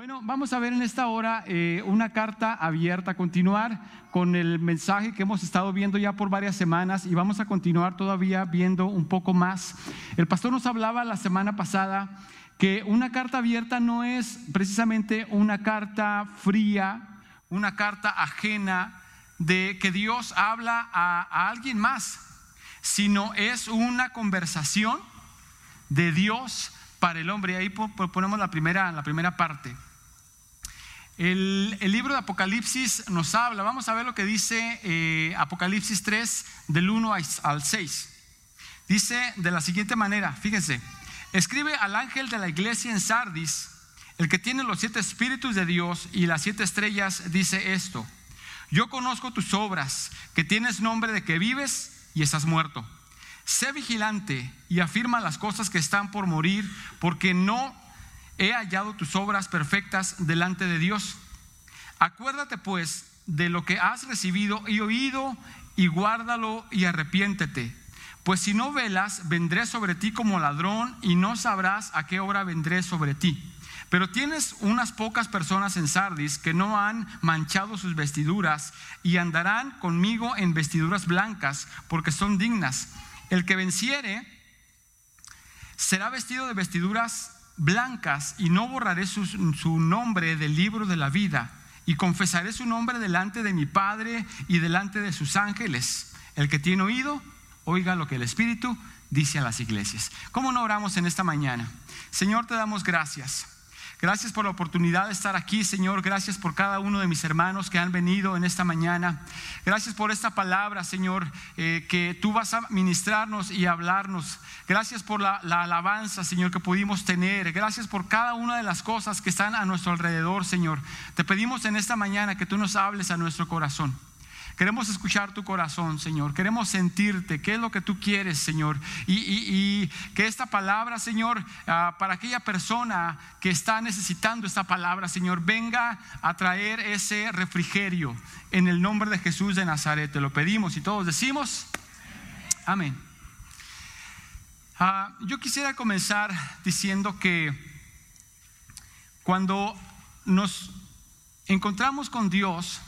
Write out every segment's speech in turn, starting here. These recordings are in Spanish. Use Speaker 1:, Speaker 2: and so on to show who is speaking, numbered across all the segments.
Speaker 1: Bueno, vamos a ver en esta hora una carta abierta, continuar con el mensaje que hemos estado viendo ya por varias semanas y vamos a continuar todavía viendo un poco más. El pastor nos hablaba la semana pasada que una carta abierta no es precisamente una carta fría, una carta ajena de que Dios habla a alguien más, sino es una conversación de Dios para el hombre. Ahí ponemos la primera parte. El libro de Apocalipsis nos habla, vamos a ver lo que dice Apocalipsis 3 del 1 al 6. Dice de la siguiente manera, fíjense: escribe al ángel de la iglesia en Sardis, el que tiene los 7 espíritus de Dios y las 7 estrellas, dice esto: yo conozco tus obras, que tienes nombre de que vives y estás muerto. Sé vigilante y afirma las cosas que están por morir, porque no he hallado tus obras perfectas delante de Dios. Acuérdate pues de lo que has recibido y oído, y guárdalo y arrepiéntete. Pues si no velas, vendré sobre ti como ladrón, y no sabrás a qué hora vendré sobre ti. Pero tienes unas pocas personas en Sardis que no han manchado sus vestiduras, y andarán conmigo en vestiduras blancas, porque son dignas. El que venciere será vestido de vestiduras blancas, y no borraré su nombre del libro de la vida, y confesaré su nombre delante de mi Padre y delante de sus ángeles. El que tiene oído, oiga lo que el Espíritu dice a las iglesias. ¿Cómo no oramos en esta mañana? Señor, te damos gracias. Gracias por la oportunidad de estar aquí, Señor. Gracias por cada uno de mis hermanos que han venido en esta mañana. Gracias por esta palabra, Señor, que tú vas a ministrarnos y hablarnos. Gracias por la alabanza, Señor, que pudimos tener. Gracias por cada una de las cosas que están a nuestro alrededor, Señor. Te pedimos en esta mañana que tú nos hables a nuestro corazón. Queremos escuchar tu corazón, Señor. Queremos sentirte, qué es lo que tú quieres, Señor. Y que esta palabra, Señor, para aquella persona que está necesitando esta palabra, Señor, venga a traer ese refrigerio. En el nombre de Jesús de Nazaret te lo pedimos, y todos decimos amén. Yo quisiera comenzar diciendo que cuando nos encontramos con Dios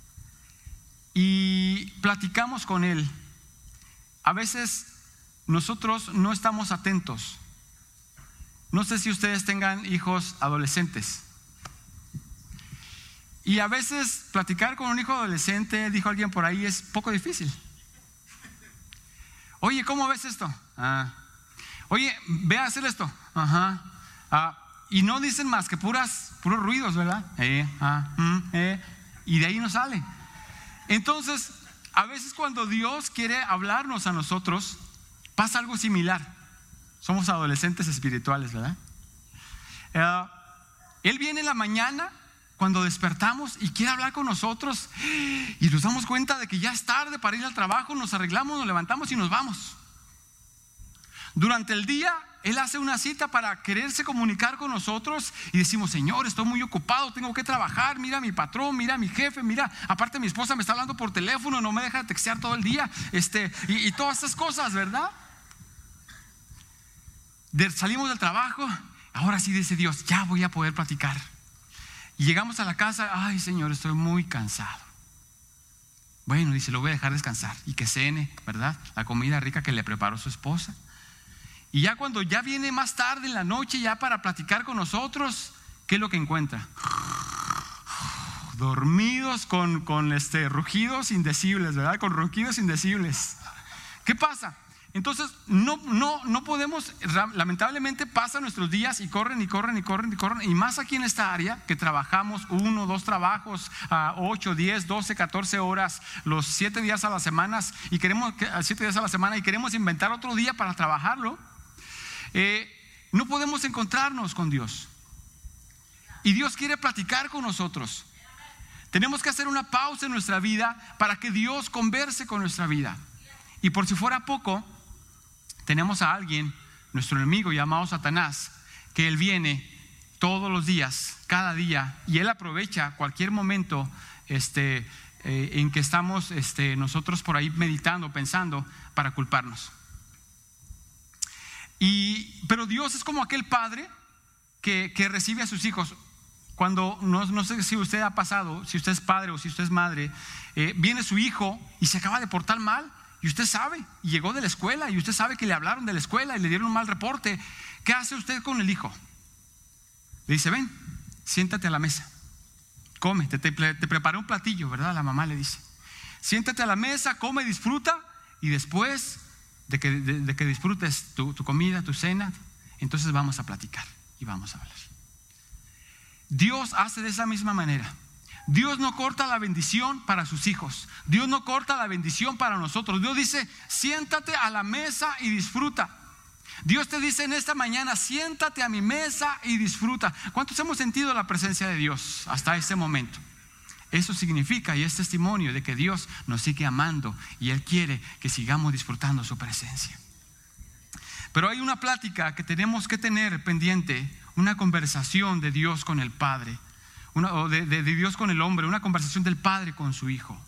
Speaker 1: y platicamos con Él, a veces nosotros no estamos atentos. No sé si ustedes tengan hijos adolescentes, y a veces platicar con un hijo adolescente, dijo alguien por ahí, es poco difícil. Oye, ¿cómo ves esto? Oye, ve a hacer esto. Y no dicen más que puros ruidos, ¿verdad? Y de ahí no sale. Entonces, a veces cuando Dios quiere hablarnos a nosotros, pasa algo similar. Somos adolescentes espirituales, ¿verdad? Él viene en la mañana cuando despertamos y quiere hablar con nosotros, y nos damos cuenta de que ya es tarde para ir al trabajo. Nos arreglamos, nos levantamos y nos vamos. Durante el día Él hace una cita para quererse comunicar con nosotros, y decimos: Señor, estoy muy ocupado, tengo que trabajar, mira a mi patrón, mira a mi jefe, mira, aparte mi esposa me está hablando por teléfono, no me deja de textear todo el día, y todas estas cosas, ¿verdad? Salimos del trabajo, ahora sí, dice Dios, ya voy a poder platicar. Y llegamos a la casa: ay, Señor, estoy muy cansado. Bueno, dice, lo voy a dejar descansar y que cene, ¿verdad? La comida rica que le preparó su esposa. Y ya cuando ya viene más tarde en la noche, ya para platicar con nosotros, ¿qué es lo que encuentra? Dormidos con rugidos indecibles, ¿verdad? Con ronquidos indecibles. ¿Qué pasa? Entonces no podemos, lamentablemente pasan nuestros días y corren, y más aquí en esta área que trabajamos 1, 2 trabajos, 8, 10, 12, 14 horas los 7 días a la semana, y queremos inventar otro día para trabajarlo. No podemos encontrarnos con Dios, y Dios quiere platicar con nosotros. Tenemos que hacer una pausa en nuestra vida para que Dios converse con nuestra vida. Y por si fuera poco, tenemos a alguien, nuestro enemigo llamado Satanás, que él viene todos los días, cada día, y él aprovecha cualquier momento en que estamos nosotros por ahí meditando, pensando, para culparnos. Pero Dios es como aquel padre que recibe a sus hijos. cuando, no sé si usted ha pasado, si usted es padre o si usted es madre, viene su hijo y se acaba de portar mal, y usted sabe, y llegó de la escuela, y usted sabe que le hablaron de la escuela y le dieron un mal reporte. ¿Qué hace usted con el hijo? Le dice: ven, siéntate a la mesa, come, te preparé un platillo, ¿verdad? La mamá le dice: siéntate a la mesa, come, disfruta, y después de que disfrutes tu comida, tu cena, entonces vamos a platicar y vamos a hablar. Dios hace de esa misma manera. Dios no corta la bendición para sus hijos. Dios no corta la bendición para nosotros. Dios dice: siéntate a la mesa y disfruta. Dios te dice en esta mañana: siéntate a mi mesa y disfruta. ¿Cuántos hemos sentido la presencia de Dios hasta este momento? Eso significa y es testimonio de que Dios nos sigue amando y Él quiere que sigamos disfrutando su presencia. Pero hay una plática que tenemos que tener pendiente, una conversación de Dios con el Padre, o de Dios con el hombre, una conversación del Padre con su Hijo.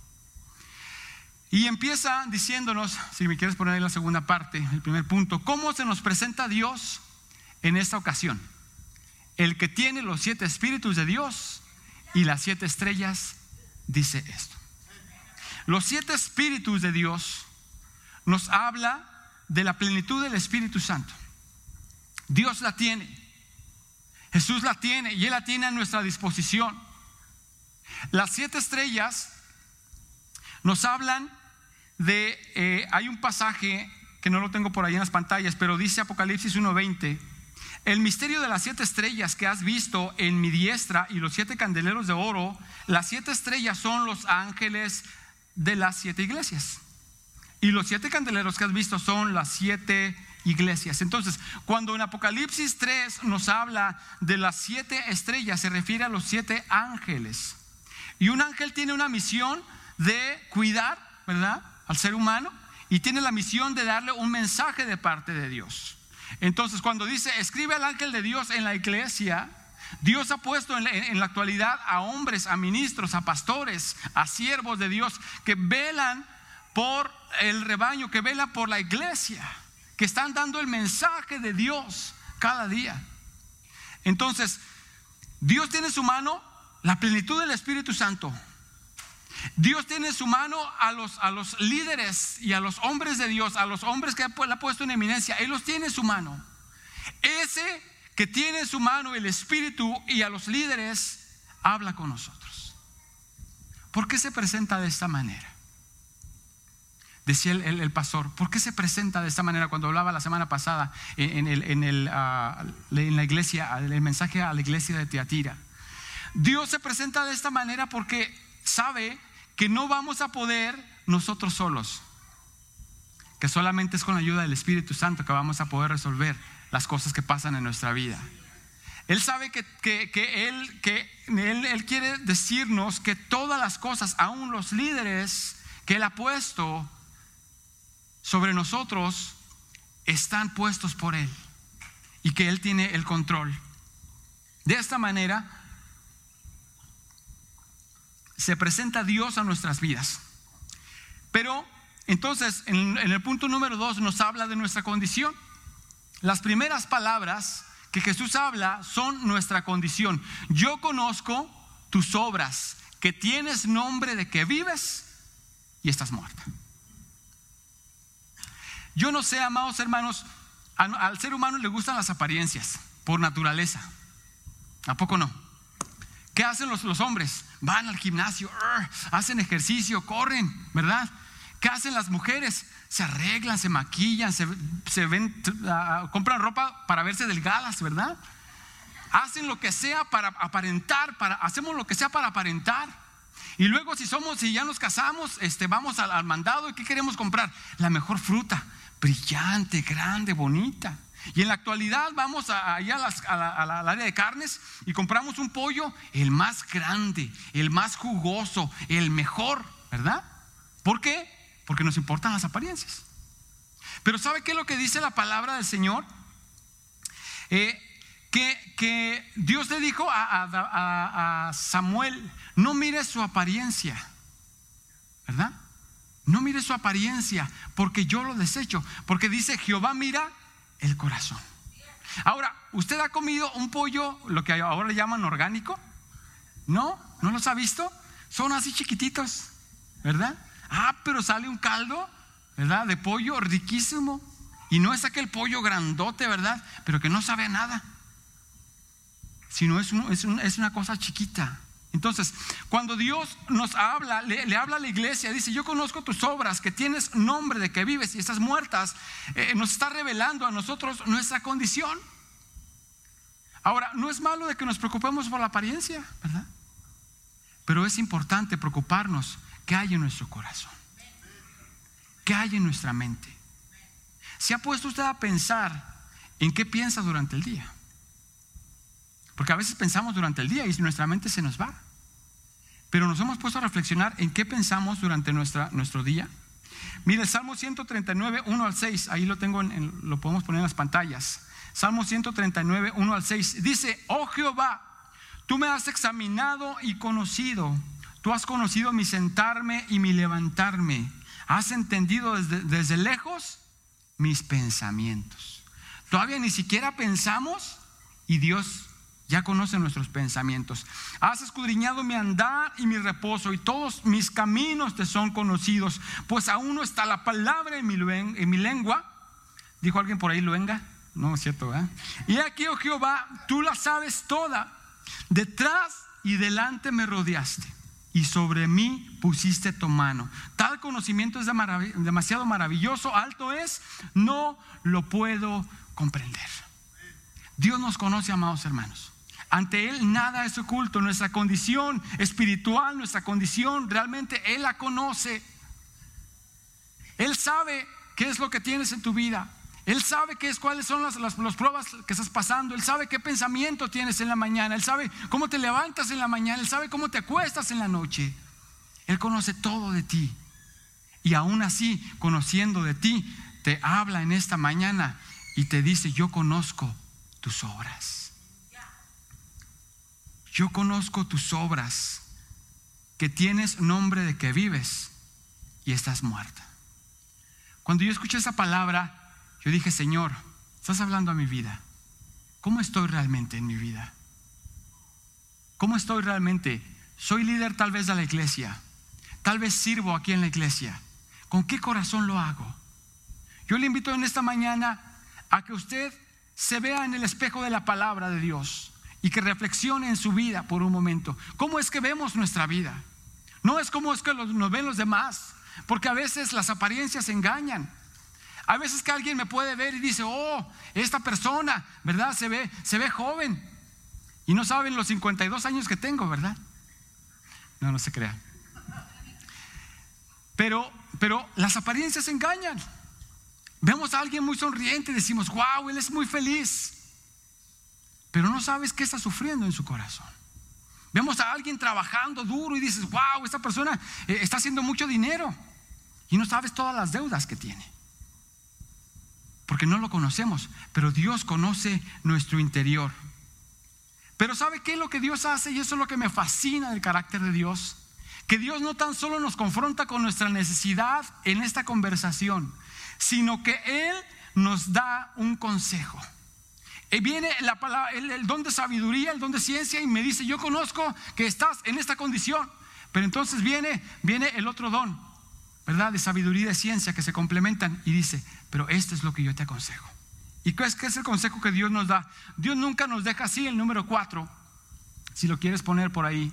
Speaker 1: Y empieza diciéndonos, si me quieres poner en la segunda parte, el primer punto: ¿cómo se nos presenta Dios en esta ocasión? El que tiene los 7 espíritus de Dios y las 7 estrellas dice esto. Los 7 espíritus de Dios nos habla de la plenitud del Espíritu Santo. Dios la tiene, Jesús la tiene, y Él la tiene a nuestra disposición. Las 7 estrellas nos hablan de, hay un pasaje que no lo tengo por ahí en las pantallas, pero dice Apocalipsis 1:20: el misterio de las 7 estrellas que has visto en mi diestra y los 7 candeleros de oro. Las 7 estrellas son los ángeles de las 7 iglesias, y los 7 candeleros que has visto son las 7 iglesias. Entonces, cuando en Apocalipsis 3 nos habla de las 7 estrellas, se refiere a los 7 ángeles. Y un ángel tiene una misión de cuidar, ¿verdad?, al ser humano, y tiene la misión de darle un mensaje de parte de Dios. Entonces, cuando dice: escribe al ángel de Dios en la iglesia, Dios ha puesto en la actualidad a hombres, a ministros, a pastores, a siervos de Dios que velan por el rebaño, que velan por la iglesia, que están dando el mensaje de Dios cada día. Entonces, Dios tiene en su mano la plenitud del Espíritu Santo. Dios tiene en su mano a los líderes y a los hombres de Dios, a los hombres que Él ha puesto en eminencia. Él los tiene en su mano. Ese que tiene en su mano el Espíritu y a los líderes habla con nosotros. ¿Por qué se presenta de esta manera? Decía el pastor: ¿por qué se presenta de esta manera? Cuando hablaba la semana pasada en la iglesia, el mensaje a la iglesia de Tiatira. Dios se presenta de esta manera porque sabe que no vamos a poder nosotros solos, que solamente es con la ayuda del Espíritu Santo que vamos a poder resolver las cosas que pasan en nuestra vida. Él sabe que Él quiere decirnos que todas las cosas, aún los líderes que Él ha puesto sobre nosotros, están puestos por Él, y que Él tiene el control. De esta manera se presenta Dios a nuestras vidas. Pero entonces en el punto número 2 nos habla de nuestra condición. Las primeras palabras que Jesús habla son nuestra condición. Yo conozco tus obras, que tienes nombre de que vives y estás muerta. Yo no sé, amados hermanos, al ser humano le gustan las apariencias por naturaleza. ¿A poco no? ¿Qué hacen los hombres? Van al gimnasio, hacen ejercicio, corren, ¿verdad? ¿Qué hacen las mujeres? Se arreglan, se maquillan, se ven, compran ropa para verse delgadas, ¿verdad? Hacen lo que sea para aparentar, hacemos lo que sea para aparentar. Y luego si ya nos casamos, vamos al mandado, ¿y qué queremos comprar? La mejor fruta, brillante, grande, bonita. Y en la actualidad vamos allá al área de carnes y compramos un pollo, el más grande, el más jugoso, el mejor, ¿verdad? ¿Por qué? Porque nos importan las apariencias. Pero ¿sabe qué es lo que dice la palabra del Señor? Que Dios le dijo a Samuel: no mires su apariencia, ¿verdad? No mires su apariencia, porque yo lo desecho. Porque dice: Jehová mira el corazón. Ahora, ¿usted ha comido un pollo, lo que ahora le llaman orgánico? ¿No? ¿No los ha visto? Son así chiquititos, ¿verdad? Pero sale un caldo, ¿verdad? De pollo riquísimo. Y no es aquel pollo grandote, ¿verdad? Pero que no sabe a nada. Sino es una cosa chiquita. Entonces, cuando Dios nos habla, le habla a la iglesia, dice: yo conozco tus obras, que tienes nombre de que vives y estás muertas. Nos está revelando a nosotros nuestra condición. Ahora, no es malo de que nos preocupemos por la apariencia, ¿verdad? Pero es importante preocuparnos qué hay en nuestro corazón, qué hay en nuestra mente. ¿Se ha puesto usted a pensar en qué piensa durante el día? Porque a veces pensamos durante el día y nuestra mente se nos va. Pero nos hemos puesto a reflexionar en qué pensamos durante nuestro día. Mire, el Salmo 139, 1 al 6, ahí lo tengo, lo podemos poner en las pantallas. Salmo 139, 1 al 6, dice: oh Jehová, tú me has examinado y conocido. Tú has conocido mi sentarme y mi levantarme. Has entendido desde lejos mis pensamientos. Todavía ni siquiera pensamos y Dios ya conoce nuestros pensamientos. Has escudriñado mi andar y mi reposo, y todos mis caminos te son conocidos. Pues aún no está la palabra en mi lengua. ¿Dijo alguien por ahí luenga? No es cierto, ¿verdad? Y aquí, oh Jehová, tú la sabes toda. Detrás y delante me rodeaste, y sobre mí pusiste tu mano. Tal conocimiento es demasiado maravilloso, alto es, no lo puedo comprender. Dios nos conoce, amados hermanos. Ante Él nada es oculto. Nuestra condición espiritual, nuestra condición, realmente Él la conoce. Él sabe qué es lo que tienes en tu vida. Él sabe cuáles son las pruebas que estás pasando. Él sabe qué pensamiento tienes en la mañana. Él sabe cómo te levantas en la mañana. Él sabe cómo te acuestas en la noche. Él conoce todo de ti. Y aún así, conociendo de ti, te habla en esta mañana y te dice: yo conozco tus obras. Yo conozco tus obras, que tienes nombre de que vives y estás muerta. Cuando yo escuché esa palabra, yo dije: Señor, estás hablando a mi vida. ¿Cómo estoy realmente en mi vida? ¿Cómo estoy realmente? Soy líder tal vez de la iglesia, tal vez sirvo aquí en la iglesia. ¿Con qué corazón lo hago? Yo le invito en esta mañana a que usted se vea en el espejo de la palabra de Dios y que reflexione en su vida por un momento. ¿Cómo es que vemos nuestra vida? No es como es que nos ven los demás, porque a veces las apariencias engañan. A veces que alguien me puede ver y dice: oh, esta persona, ¿verdad? Se ve joven, y no saben los 52 años que tengo, ¿verdad? No se crea. Pero las apariencias engañan. Vemos a alguien muy sonriente y decimos: wow, él es muy feliz. Pero no sabes qué está sufriendo en su corazón. Vemos a alguien trabajando duro y dices: wow, esta persona está haciendo mucho dinero. Y no sabes todas las deudas que tiene, porque no lo conocemos. Pero Dios conoce nuestro interior. Pero ¿sabe qué es lo que Dios hace? Y eso es lo que me fascina del carácter de Dios. Que Dios no tan solo nos confronta con nuestra necesidad en esta conversación, sino que Él nos da un consejo. Viene la palabra, el don de sabiduría, el don de ciencia, y me dice: yo conozco que estás en esta condición. Pero entonces viene el otro don, ¿verdad? De sabiduría y de ciencia, que se complementan, y dice: pero esto es lo que yo te aconsejo. ¿Y qué es el consejo que Dios nos da? Dios nunca nos deja así. El número 4, si lo quieres poner por ahí.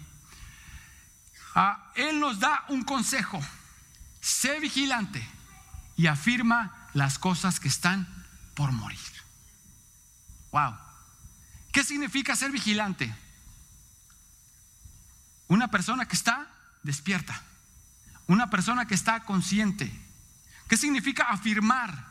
Speaker 1: Él nos da un consejo: sé vigilante y afirma las cosas que están por morir. Wow. ¿Qué significa ser vigilante? Una persona que está despierta, una persona que está consciente. ¿Qué significa afirmar?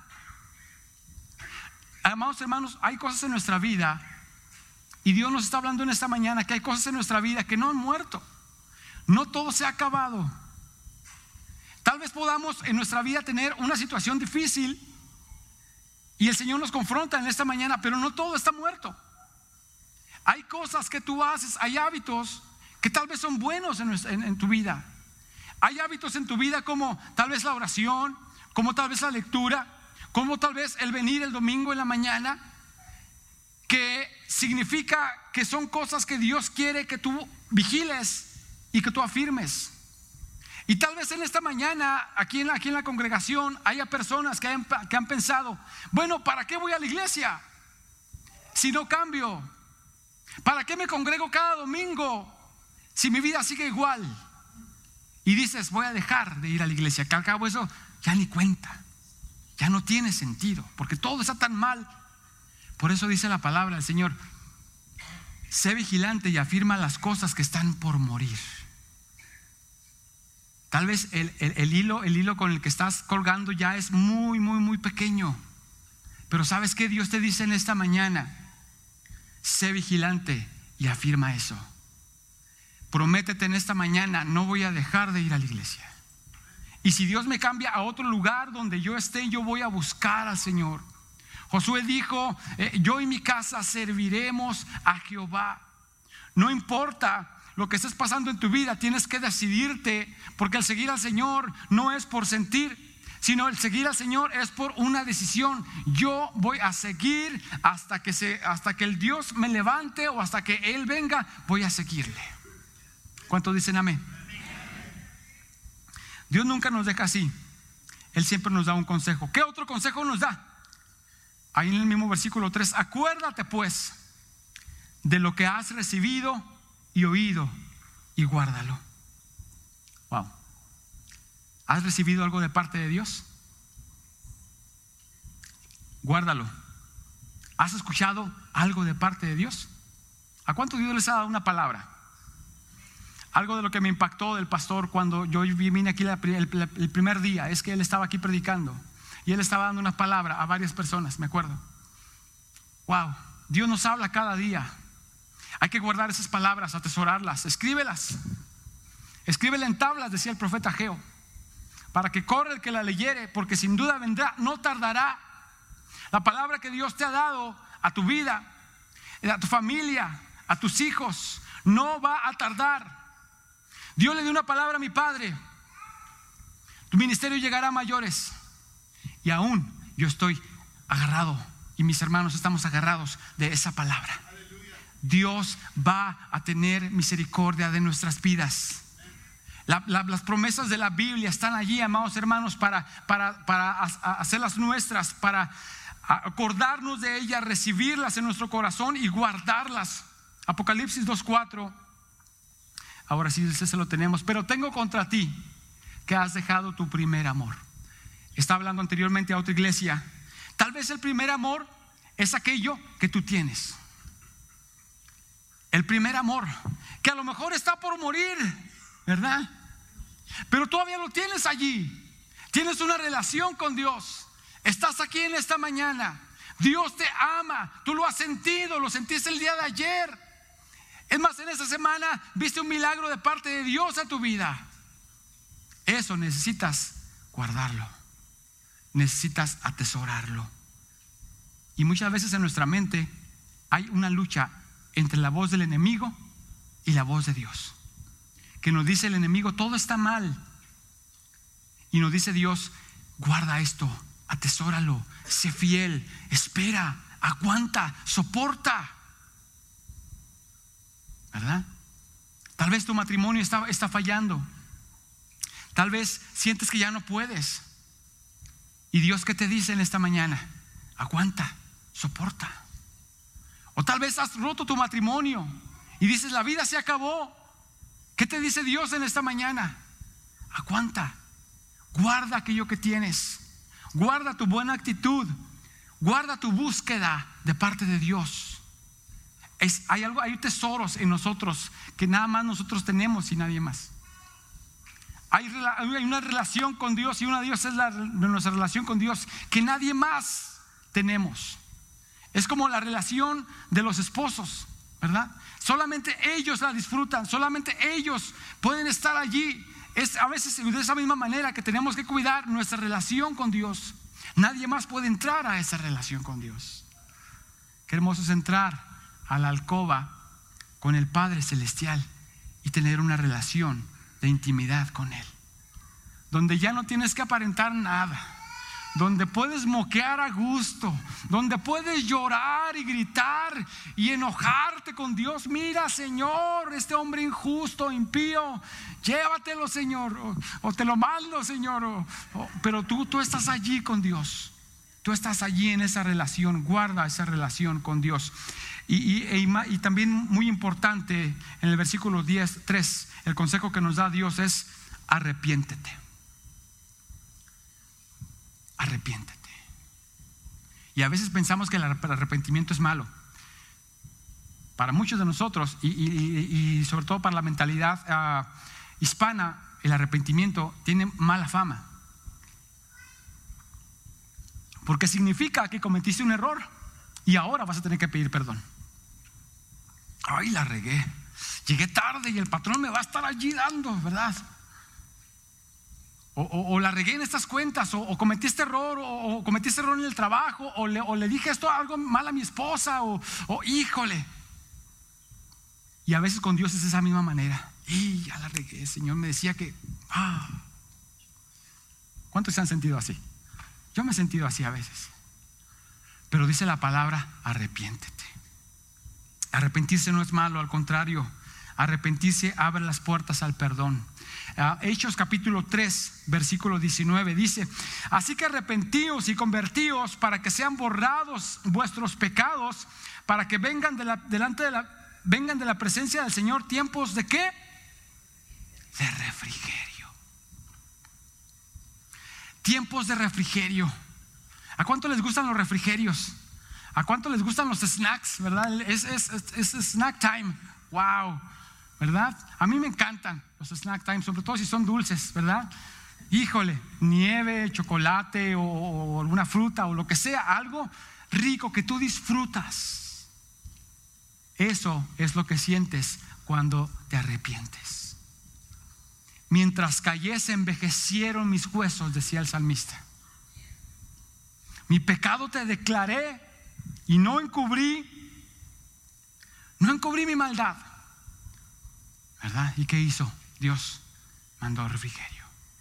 Speaker 1: Amados hermanos, hay cosas en nuestra vida, y Dios nos está hablando en esta mañana que hay cosas en nuestra vida que no han muerto. No todo se ha acabado. Tal vez podamos en nuestra vida tener una situación difícil y el Señor nos confronta en esta mañana, pero no todo está muerto. Hay cosas que tú haces, hay hábitos que tal vez son buenos en tu vida. Hay hábitos en tu vida como tal vez la oración, como tal vez la lectura, como tal vez el venir el domingo en la mañana, que significa que son cosas que Dios quiere que tú vigiles y que tú afirmes. Y tal vez en esta mañana, aquí en la congregación, haya personas que han pensado: bueno, ¿para qué voy a la iglesia si no cambio? ¿Para qué me congrego cada domingo si mi vida sigue igual? Y dices: voy a dejar de ir a la iglesia, que al cabo eso ya ni cuenta, ya no tiene sentido, porque todo está tan mal. Por eso dice la palabra del Señor: sé vigilante y afirma las cosas que están por morir. Tal vez el hilo con el que estás colgando ya es muy, muy, muy pequeño. Pero ¿sabes qué? Dios te dice en esta mañana: sé vigilante y afirma eso. Prométete en esta mañana: no voy a dejar de ir a la iglesia. Y si Dios me cambia a otro lugar donde yo esté, yo voy a buscar al Señor. Josué dijo: yo y mi casa serviremos a Jehová. No importa lo que estés pasando en tu vida, tienes que decidirte, porque el seguir al Señor no es por sentir, sino el seguir al Señor es por una decisión. Yo voy a seguir hasta que el Dios me levante o hasta que Él venga, voy a seguirle. ¿Cuántos dicen amén? Dios nunca nos deja así. Él siempre nos da un consejo. ¿Qué otro consejo nos da? Ahí en el mismo versículo 3: acuérdate pues de lo que has recibido y oído, y guárdalo. Wow. ¿Has recibido algo de parte de Dios? Guárdalo. ¿Has escuchado algo de parte de Dios? ¿A cuántos Dios les ha dado una palabra? Algo de lo que me impactó del pastor cuando yo vine aquí el primer día es que él estaba aquí predicando y él estaba dando una palabra a varias personas, me acuerdo. Wow, Dios nos habla cada día. Hay que guardar esas palabras, atesorarlas, escríbelas. Escríbela en tablas, decía el profeta Ageo, para que corra el que la leyere, porque sin duda vendrá, no tardará. La palabra que Dios te ha dado a tu vida, a tu familia, a tus hijos, no va a tardar. Dios le dio una palabra a mi padre: tu ministerio llegará a mayores. Y aún yo estoy agarrado, y mis hermanos estamos agarrados de esa palabra. Dios va a tener misericordia de nuestras vidas. Las promesas de la Biblia están allí, amados hermanos, para hacerlas nuestras, para acordarnos de ellas, recibirlas en nuestro corazón y guardarlas. Apocalipsis 2:4. Ahora sí, ese lo tenemos. Pero tengo contra ti que has dejado tu primer amor. Está hablando anteriormente a otra iglesia. Tal vez el primer amor es aquello que tú tienes. El primer amor, que a lo mejor está por morir, ¿verdad? Pero todavía lo tienes allí. Tienes una relación con Dios. Estás aquí en esta mañana. Dios te ama. Tú lo has sentido, lo sentiste el día de ayer. Es más, en esta semana viste un milagro de parte de Dios a tu vida. Eso necesitas guardarlo. Necesitas atesorarlo. Y muchas veces en nuestra mente hay una lucha entre la voz del enemigo y la voz de Dios, que nos dice el enemigo: todo está mal. Y nos dice Dios: guarda esto, atesóralo, sé fiel, espera, aguanta, soporta. ¿Verdad? Tal vez tu matrimonio está fallando. Tal vez sientes que ya no puedes. Y Dios, ¿qué te dice en esta mañana? Aguanta, soporta. O tal vez has roto tu matrimonio y dices: la vida se acabó. ¿Qué te dice Dios en esta mañana? Aguanta, guarda aquello que tienes, guarda tu buena actitud, guarda tu búsqueda de parte de Dios. Hay tesoros en nosotros que nada más nosotros tenemos y nadie más. Hay una relación con Dios, y una de Dios es nuestra relación con Dios, que nadie más tenemos. Es como la relación de los esposos, ¿verdad? Solamente ellos la disfrutan, solamente ellos pueden estar allí. Es a veces de esa misma manera que tenemos que cuidar nuestra relación con Dios. Nadie más puede entrar a esa relación con Dios. Qué hermoso es entrar a la alcoba con el Padre Celestial y tener una relación de intimidad con Él, donde ya no tienes que aparentar nada, donde puedes moquear a gusto, donde puedes llorar y gritar y enojarte con Dios. Mira, Señor, este hombre injusto, impío, llévatelo, Señor, o te lo mando, Señor, pero tú estás allí con Dios. Tú estás allí en esa relación. Guarda esa relación con Dios. Y también muy importante, en el versículo 10:3, el consejo que nos da Dios es: arrepiéntete. Arrepiéntete. Y a veces pensamos que el arrepentimiento es malo. Para muchos de nosotros, y sobre todo para la mentalidad hispana, el arrepentimiento tiene mala fama, porque significa que cometiste un error y ahora vas a tener que pedir perdón. Ay, la regué, llegué tarde y el patrón me va a estar allí dando, ¿verdad? O la regué en estas cuentas, o cometí este error, o cometí este error en el trabajo, o le dije algo mal a mi esposa, o híjole. Y a veces con Dios es esa misma manera. Y ya la regué, el Señor me decía que ¿cuántos se han sentido así? Yo me he sentido así a veces. Pero dice la palabra: arrepiéntete. Arrepentirse no es malo, al contrario, arrepentirse abre las puertas al perdón. Hechos capítulo 3 versículo 19 dice: así que arrepentíos y convertíos para que sean borrados vuestros pecados, para que vengan de la presencia del Señor tiempos de ¿qué? De refrigerio. Tiempos de refrigerio. ¿A cuánto les gustan los refrigerios? ¿A cuánto les gustan los snacks? ¿Verdad? Es snack time. Wow, ¿verdad? A mí me encantan los snack time, sobre todo si son dulces, ¿verdad? Híjole, nieve, chocolate o alguna fruta o lo que sea, algo rico que tú disfrutas. Eso es lo que sientes cuando te arrepientes. Mientras callé se envejecieron mis huesos, decía el salmista. Mi pecado te declaré y no encubrí mi maldad, ¿verdad? ¿Y qué hizo Dios? Mandó refrigerio.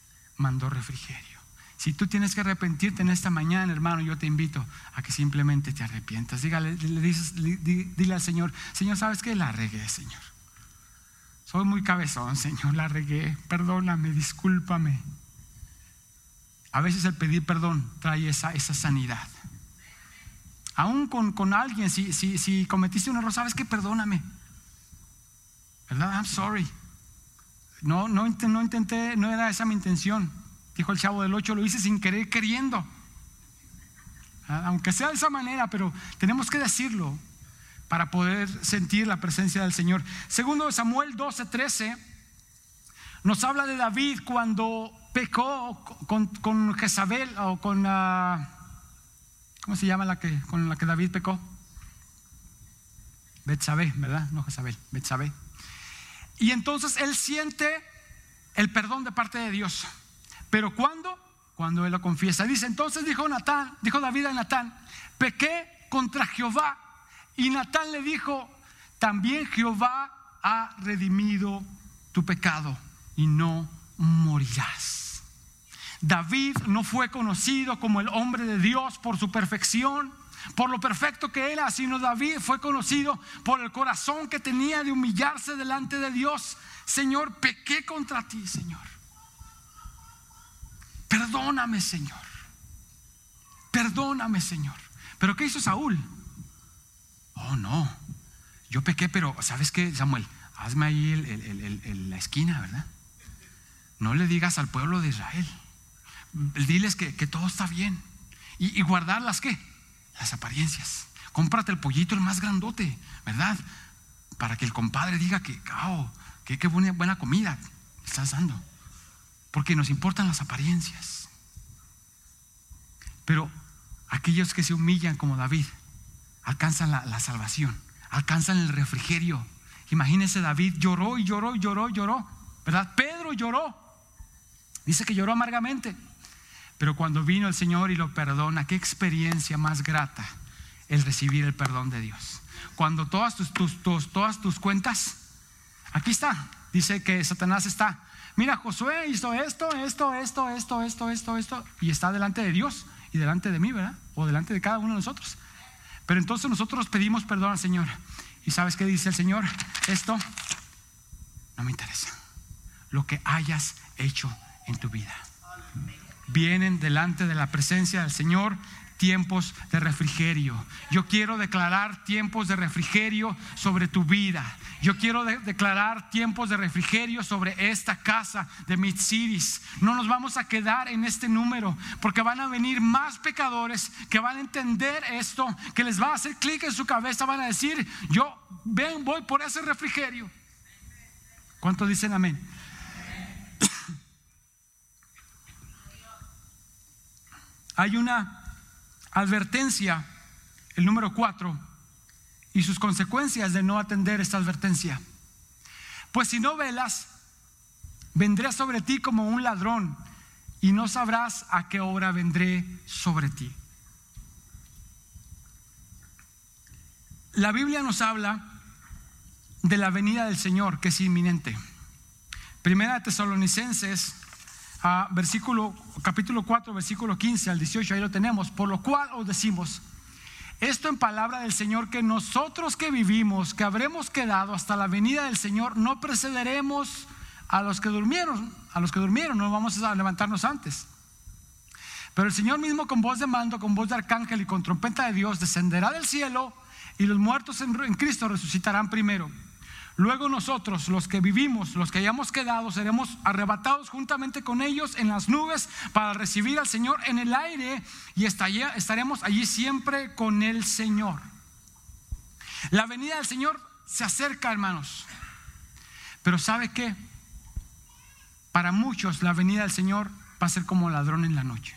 Speaker 1: Si tú tienes que arrepentirte en esta mañana, hermano, yo te invito a que simplemente te arrepientas. Dile al Señor: Señor, ¿sabes qué? La regué, Señor. Soy muy cabezón, Señor, la regué. Perdóname, discúlpame. A veces el pedir perdón trae esa sanidad. Aún con alguien, si cometiste un error, ¿sabes qué? Perdóname, ¿verdad? I'm sorry. No intenté, no era esa mi intención. Dijo el Chavo del 8, lo hice sin querer, queriendo. Aunque sea de esa manera, pero tenemos que decirlo para poder sentir la presencia del Señor. Segundo de Samuel 12:13 nos habla de David cuando pecó con Jezabel, o con ¿cómo se llama con la que David pecó? Betsabé, ¿verdad? No Jezabel, Betsabé. Y entonces él siente el perdón de parte de Dios. Pero cuando él lo confiesa, dice: entonces dijo David a Natán: pequé contra Jehová. Y Natán le dijo: también Jehová ha redimido tu pecado y no morirás. David no fue conocido como el hombre de Dios por su perfección, por lo perfecto que era, sino David fue conocido por el corazón que tenía de humillarse delante de Dios. Señor, pequé contra ti, Señor. Perdóname, Señor. Perdóname, Señor. ¿Pero qué hizo Saúl? Oh, no, yo pequé, pero ¿sabes qué, Samuel? Hazme ahí la esquina, ¿verdad? No le digas al pueblo de Israel. Diles que todo está bien. Y guardar las apariencias. Cómprate el pollito el más grandote, ¿verdad? Para que el compadre diga que qué buena comida estás dando. Porque nos importan las apariencias. Pero aquellos que se humillan como David alcanzan la salvación, alcanzan el refrigerio. Imagínense, David lloró y lloró, ¿verdad? Pedro lloró, dice que lloró amargamente. Pero cuando vino el Señor y lo perdona, qué experiencia más grata el recibir el perdón de Dios. Cuando todas tus cuentas, aquí está, dice que Satanás está: mira, Josué hizo esto, y está delante de Dios. y delante de mí, ¿verdad? O delante de cada uno de nosotros. Pero entonces nosotros pedimos perdón al Señor. ¿Y sabes qué dice el Señor? Esto no me interesa. Lo que hayas hecho en tu vida. Vienen delante de la presencia del Señor tiempos de refrigerio. Yo quiero declarar tiempos de refrigerio sobre tu vida. Yo quiero declarar tiempos de refrigerio sobre esta casa de Mid-Cities. No nos vamos a quedar en este número, porque van a venir más pecadores que van a entender esto, que les va a hacer clic en su cabeza. Van a decir: yo voy por ese refrigerio. ¿Cuántos dicen amén? Hay una advertencia, el número 4, y sus consecuencias de no atender esta advertencia. Pues si no velas, vendré sobre ti como un ladrón, y no sabrás a qué hora vendré sobre ti. La Biblia nos habla de la venida del Señor, que es inminente. Primera de Tesalonicenses, capítulo 4, versículo 15 al 18, ahí lo tenemos. Por lo cual os decimos esto en palabra del Señor, que nosotros que vivimos, que habremos quedado hasta la venida del Señor, no precederemos a los que durmieron. No vamos a levantarnos antes. Pero el Señor mismo, con voz de mando, con voz de arcángel y con trompeta de Dios, descenderá del cielo, y los muertos en Cristo resucitarán primero. Luego nosotros, los que vivimos, los que hayamos quedado, seremos arrebatados juntamente con ellos en las nubes para recibir al Señor en el aire, y estaremos allí siempre con el Señor. La venida del Señor se acerca, hermanos. Pero ¿sabe qué? Para muchos la venida del Señor va a ser como ladrón en la noche.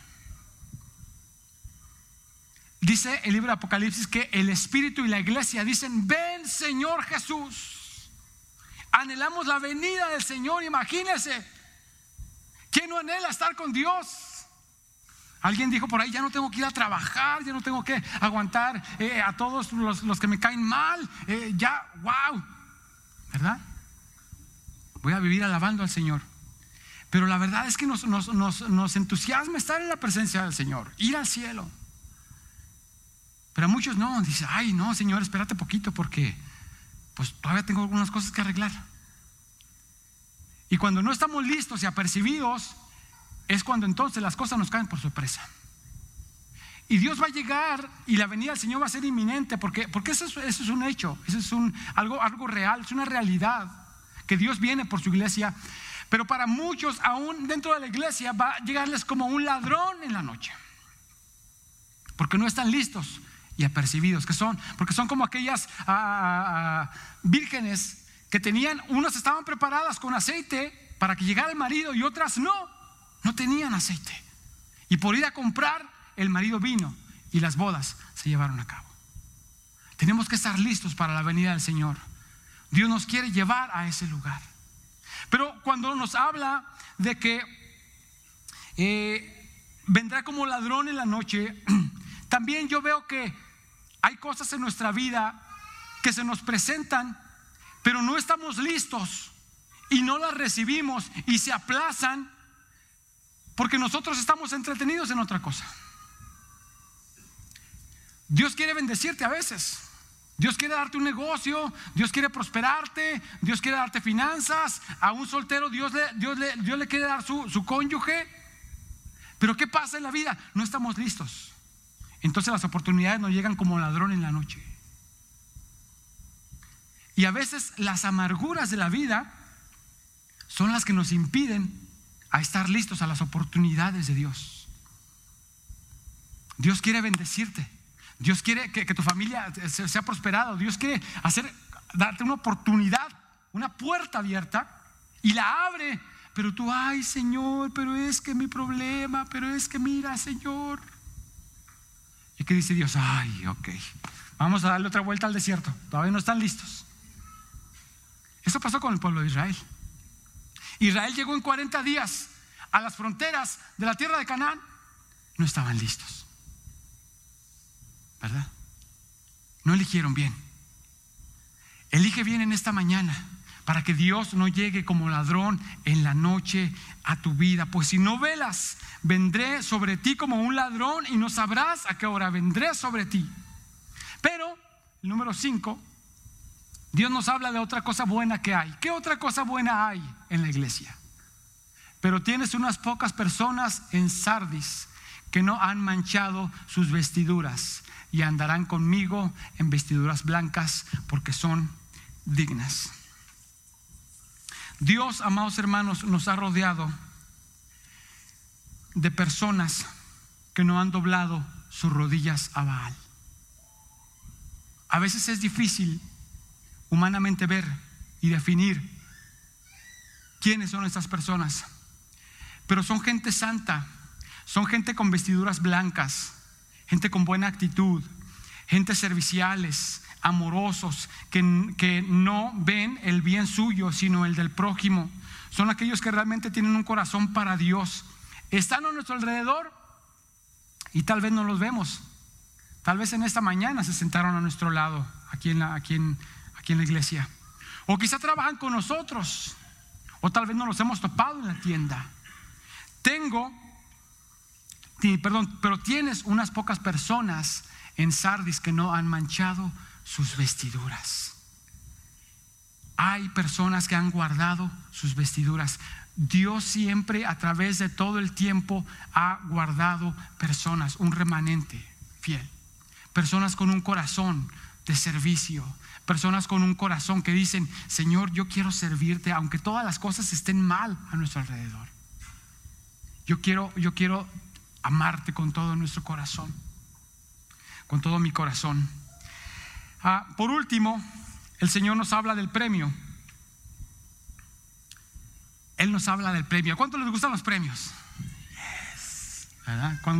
Speaker 1: Dice el libro de Apocalipsis que el Espíritu y la iglesia dicen: ven, Señor Jesús. Anhelamos la venida del Señor. Imagínese, ¿quién no anhela estar con Dios? Alguien dijo por ahí: ya no tengo que ir a trabajar, ya no tengo que aguantar a todos los que me caen mal, ya, wow, ¿verdad? Voy a vivir alabando al Señor. Pero la verdad es que nos entusiasma estar en la presencia del Señor, ir al cielo. Pero a muchos no, dice: ay no, Señor, espérate poquito, porque pues todavía tengo algunas cosas que arreglar. Y cuando no estamos listos y apercibidos, es cuando entonces las cosas nos caen por sorpresa. Y Dios va a llegar, y la venida del Señor va a ser inminente, porque eso es un hecho, eso es algo real, es una realidad, que Dios viene por su iglesia. Pero para muchos, aún dentro de la iglesia, va a llegarles como un ladrón en la noche, porque no están listos y apercibidos, porque son como aquellas vírgenes que tenían, unas estaban preparadas con aceite para que llegara el marido, y otras no tenían aceite, y por ir a comprar, el marido vino y las bodas se llevaron a cabo. Tenemos que estar listos para la venida del Señor. Dios nos quiere llevar a ese lugar. Pero cuando nos habla de que vendrá como ladrón en la noche, también yo veo que hay cosas en nuestra vida que se nos presentan, pero no estamos listos y no las recibimos, y se aplazan porque nosotros estamos entretenidos en otra cosa. Dios quiere bendecirte a veces. Dios quiere darte un negocio, Dios quiere prosperarte, Dios quiere darte finanzas. A un soltero Dios le quiere dar su cónyuge. Pero ¿qué pasa en la vida? No estamos listos. Entonces las oportunidades nos llegan como ladrón en la noche. Y a veces las amarguras de la vida son las que nos impiden a estar listos a las oportunidades de Dios. Dios quiere bendecirte. Dios quiere que tu familia sea prosperada. Dios quiere darte una oportunidad, una puerta abierta, y la abre. Pero tú: ay Señor, pero es que mi problema, pero es que mira, Señor. ¿Y qué dice Dios? Ay, ok, vamos a darle otra vuelta al desierto. Todavía no están listos. Eso pasó con el pueblo de Israel. Israel llegó en 40 días a las fronteras de la tierra de Canaán. No estaban listos, ¿verdad? No eligieron bien. Elige bien en esta mañana, para que Dios no llegue como ladrón en la noche a tu vida. Pues si no velas, vendré sobre ti como un ladrón y no sabrás a qué hora vendré sobre ti. Pero, el número 5, Dios nos habla de otra cosa buena que hay. ¿Qué otra cosa buena hay en la iglesia? Pero tienes unas pocas personas en Sardis que no han manchado sus vestiduras y andarán conmigo en vestiduras blancas porque son dignas. Dios, amados hermanos, nos ha rodeado de personas que no han doblado sus rodillas a Baal. A veces es difícil humanamente ver y definir quiénes son estas personas, pero son gente santa, son gente con vestiduras blancas, gente con buena actitud, gente serviciales, amorosos, que no ven el bien suyo sino el del prójimo. Son aquellos que realmente tienen un corazón para Dios. Están a nuestro alrededor y tal vez no los vemos. Tal vez en esta mañana se sentaron a nuestro lado aquí en la iglesia, o quizá trabajan con nosotros, o tal vez no los hemos topado en la tienda. Pero tienes unas pocas personas en Sardis que no han manchado sus vestiduras. Hay personas que han guardado sus vestiduras. Dios siempre, a través de todo el tiempo, ha guardado personas, un remanente fiel, personas con un corazón de servicio, personas con un corazón que dicen: Señor, yo quiero servirte aunque todas las cosas estén mal a nuestro alrededor. Yo quiero amarte con todo nuestro corazón, con todo mi corazón. Por último, el Señor nos habla del premio. Él nos habla del premio. ¿A cuánto les gustan los premios? Yes. ¿Verdad? Cuando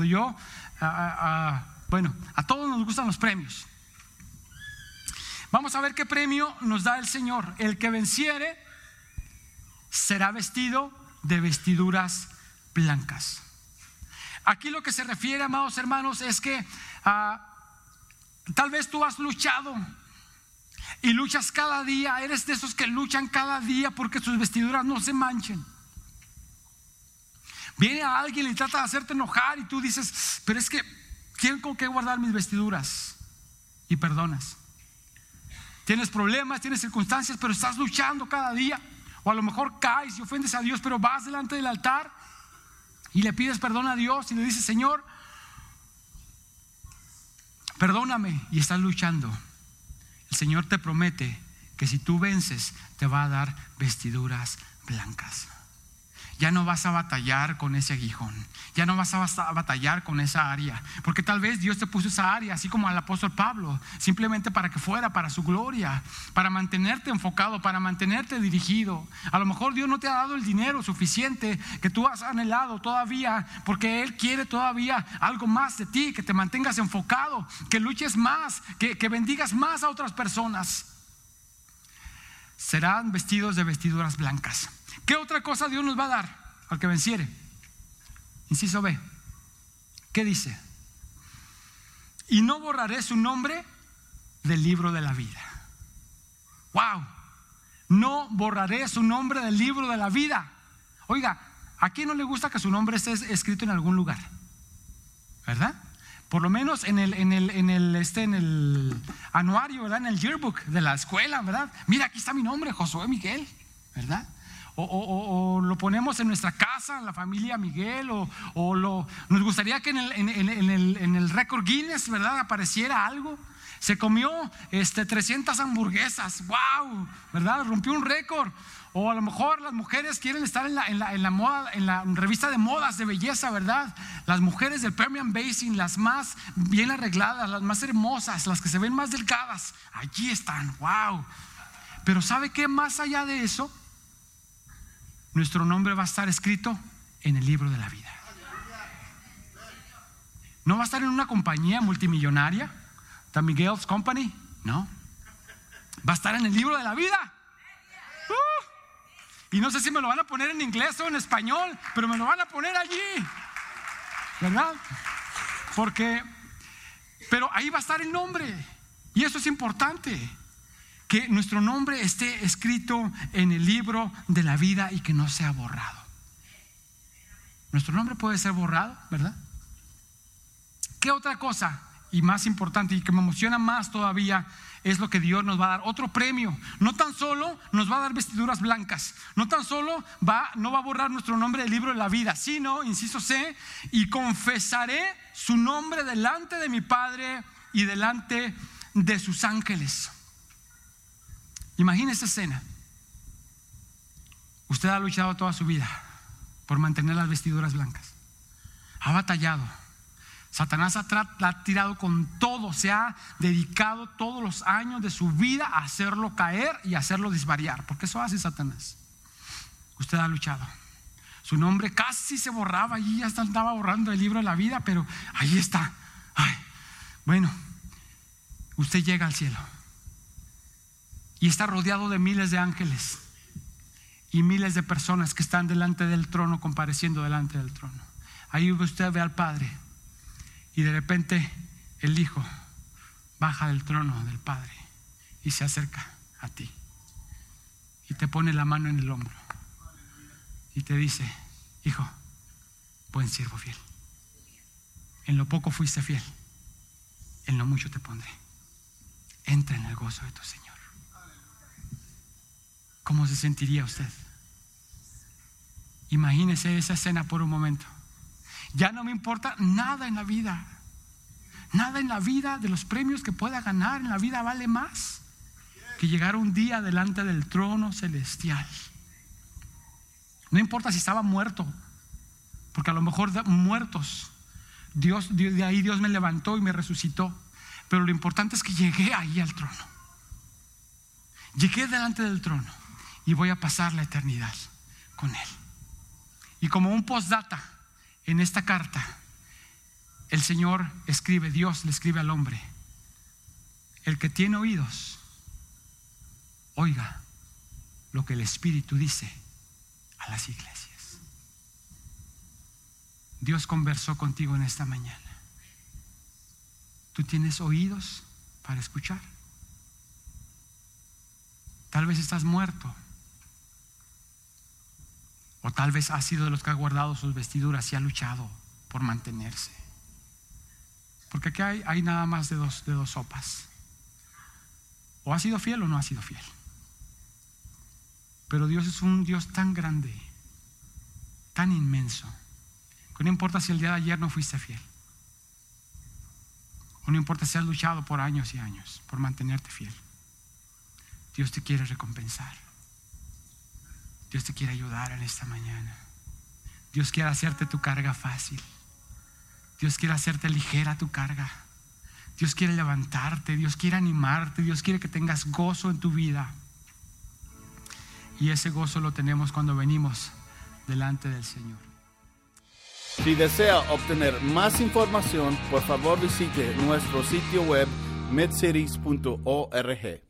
Speaker 1: a todos nos gustan los premios. Vamos a ver qué premio nos da el Señor. El que venciere será vestido de vestiduras blancas. Aquí lo que se refiere, amados hermanos, es que tal vez tú has luchado y luchas cada día. Eres de esos que luchan cada día porque sus vestiduras no se manchen. Viene a alguien y trata de hacerte enojar y tú dices: pero es que tengo que guardar mis vestiduras, y perdonas. Tienes problemas, tienes circunstancias, pero estás luchando cada día. O a lo mejor caes y ofendes a Dios, pero vas delante del altar y le pides perdón a Dios y le dices: Señor, perdóname, y estás luchando. El Señor te promete que si tú vences, te va a dar vestiduras blancas. Ya no vas a batallar con ese aguijón, ya no vas a batallar con esa área, porque tal vez Dios te puso esa área, así como al apóstol Pablo, simplemente para que fuera para su gloria, para mantenerte enfocado, para mantenerte dirigido. A lo mejor Dios no te ha dado el dinero suficiente que tú has anhelado todavía, porque Él quiere todavía algo más de ti, que te mantengas enfocado, que luches más, que bendigas más a otras personas. Serán vestidos de vestiduras blancas. ¿Qué otra cosa Dios nos va a dar al que venciere? Inciso B. ¿Qué dice? Y no borraré su nombre del libro de la vida. Wow. No borraré su nombre del libro de la vida. Oiga, ¿a quién no le gusta que su nombre esté escrito en algún lugar? ¿Verdad? Por lo menos en el anuario, ¿verdad? En el yearbook de la escuela, ¿verdad? Mira, aquí está mi nombre, Josué Miguel, ¿verdad? O lo ponemos en nuestra casa, en la familia Miguel, nos gustaría que en el récord Guinness, ¿verdad?, apareciera algo. Se comió 300 hamburguesas, wow, ¿verdad? Rompió un récord. O a lo mejor las mujeres quieren estar en la moda, en la revista de modas de belleza, ¿verdad? Las mujeres del Permian Basin, las más bien arregladas, las más hermosas, las que se ven más delgadas, allí están, wow. Pero ¿sabe qué? Más allá de eso, nuestro nombre va a estar escrito en el libro de la vida. No va a estar en una compañía multimillonaria, The Miguel's Company, no. Va a estar en el libro de la vida. Y no sé si me lo van a poner en inglés o en español, pero me lo van a poner allí, ¿verdad? Pero ahí va a estar el nombre. Y eso es importante. que nuestro nombre esté escrito en el libro de la vida y que no sea borrado. Nuestro nombre puede ser borrado, ¿verdad? ¿Qué otra cosa? Y más importante y que me emociona más todavía es lo que Dios nos va a dar, otro premio. No tan solo nos va a dar vestiduras blancas, no tan solo no va a borrar nuestro nombre del libro de la vida, sino, inciso C, y confesaré su nombre delante de mi Padre y delante de sus ángeles. Imagina esa escena. Usted ha luchado toda su vida por mantener las vestiduras blancas, ha batallado. Satanás la ha tirado con todo, se ha dedicado todos los años de su vida a hacerlo caer y a hacerlo desvariar, porque eso hace Satanás. Usted ha luchado, su nombre casi se borraba y ya estaba borrando el libro de la vida, pero ahí está. Bueno, usted llega al cielo y está rodeado de miles de ángeles y miles de personas que están delante del trono, compareciendo delante del trono. Ahí usted ve al Padre. Y de repente el Hijo baja del trono del Padre y se acerca a ti y te pone la mano en el hombro y te dice: hijo, buen siervo fiel, en lo poco fuiste fiel, en lo mucho te pondré, entra en el gozo de tu Señor. ¿Cómo se sentiría usted? Imagínese esa escena por un momento. Ya no me importa nada en la vida. Nada en la vida de los premios que pueda ganar en la vida vale más que llegar un día delante del trono celestial. No importa si estaba muerto, porque a lo mejor muertos, de ahí Dios me levantó y me resucitó. Pero lo importante es que llegué ahí al trono. Llegué delante del trono y voy a pasar la eternidad con Él. Y como un postdata, en esta carta, el Señor escribe, Dios le escribe al hombre: el que tiene oídos, oiga lo que el Espíritu dice a las iglesias. Dios conversó contigo en esta mañana. ¿Tú tienes oídos para escuchar? Tal vez estás muerto. O tal vez has sido de los que ha guardado sus vestiduras y ha luchado por mantenerse. Porque aquí hay nada más de dos sopas. O ha sido fiel o no ha sido fiel. Pero Dios es un Dios tan grande, tan inmenso, que no importa si el día de ayer no fuiste fiel, o no importa si has luchado por años y años por mantenerte fiel. Dios te quiere recompensar. Dios te quiere ayudar en esta mañana. Dios quiere hacerte tu carga fácil. Dios quiere hacerte ligera tu carga. Dios quiere levantarte. Dios quiere animarte. Dios quiere que tengas gozo en tu vida. Y ese gozo lo tenemos cuando venimos delante del Señor.
Speaker 2: Si desea obtener más información, por favor visite nuestro sitio web midcities.org.